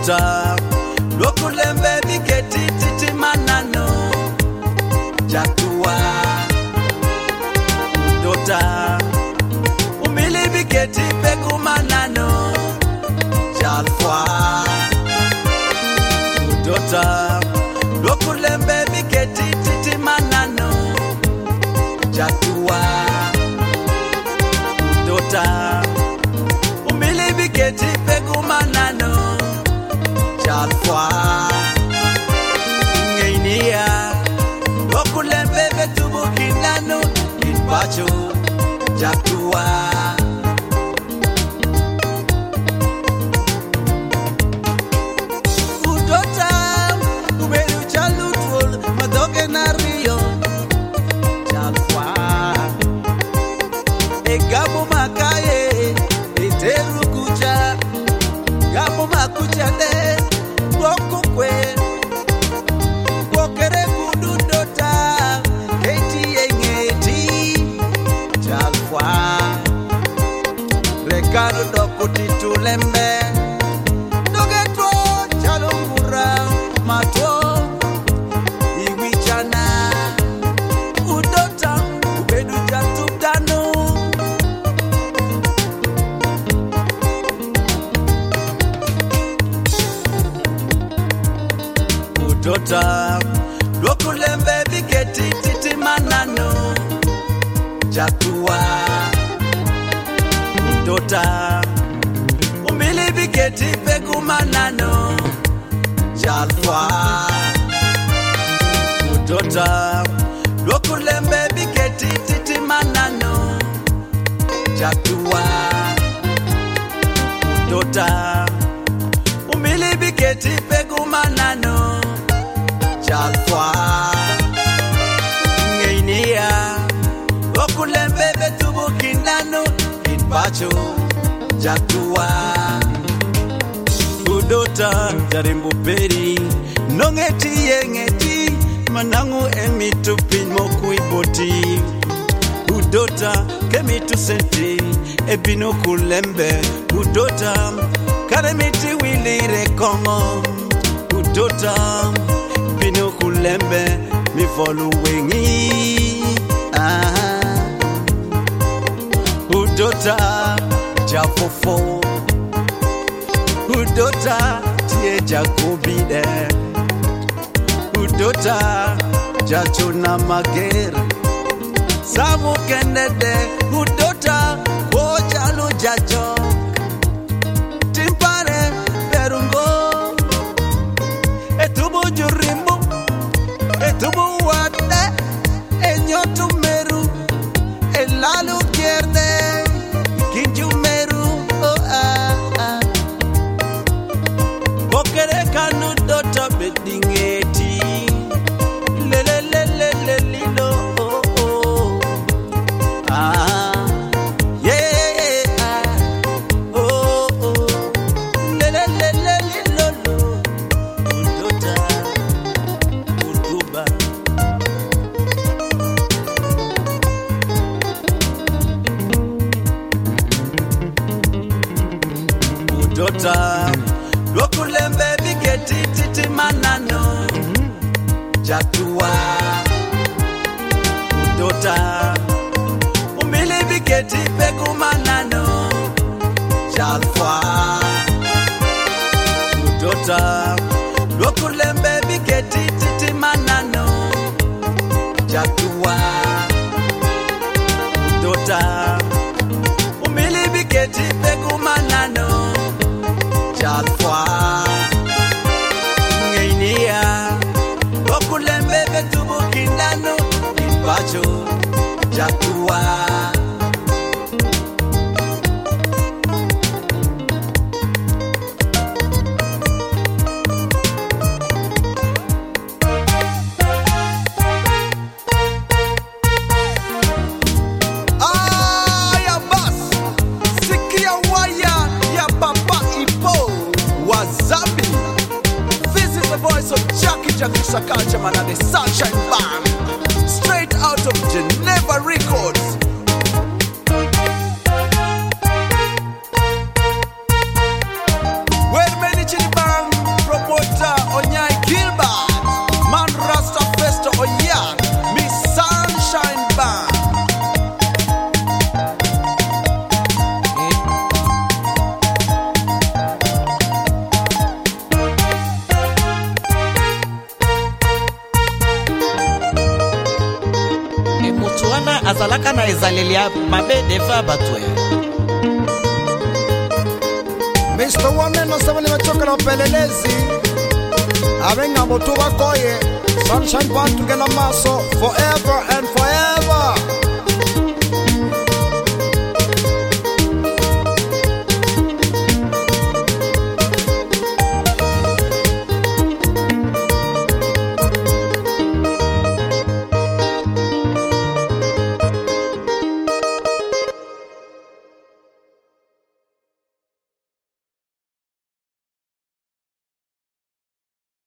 Udota Lokulembe biketi titi manano Jatua Udota Umili biketi pegu manano Jalfwa Udota Lokulembe biketi titi manano Jatua Udota Umili biketi pegu manano Jalfwa Ngainia Lokulembe betubu kinano Kinpacho Jatua Udota Uberu chalutul Madoge na rio Jalfwa Egabo makaye Iteru kucha Gabo makucha de Wokukwe Wokere kududota Keti yengeti Jalfwa Rekano dokuti tulembe Dogetwo chalungura Matwo Iwichana Udota Ubedu jatutano Udota Lokulembe biketi titi manano Jatua Udota Umili biketi pegu manano Jalfwa Udota Lokulembe biketi titi manano Jatua Udota Umili biketi pegu manano Jalfwa Ngainia Lokulembe betubu kinano Kinpacho Jatua Udota Jarimbu peri Nongeti yengeti Manangu emitu pinmo kuiboti Udota kemitu senti Ebino kulembe Udota Karemiti wilire kongo Udota Bino kulembe mi followingi Udota Jafofo Udota Tie Jakobide Udota Jachuna Magere Samu Kendede Udota Ojalu Jajo Timpare Perungo Etubu Jurimbo Etubu Wade Enyotu Meru Elalu Kierde Kinju Meru Bokere Kanu Dota Bedingeti Lelelelele Lilo Udota Lokulembe biketi titi manano Jatua Udota Umili biketi pegu manano Jalfwa Udota Lokulembe biketi titi manano Jatua Udota Umili biketi pegu manano Jalfwa Ngainia Lokulembe betubu kinano Kinpacho Jatua Culture man and the Sunshine Band, straight out of Geneva Records. wana azalaka na ezalelia mabe deva batwe. Mr. Waneno sabani machoka na upelelezi abenga motu bakoye Sunshine Band tugela maso forever.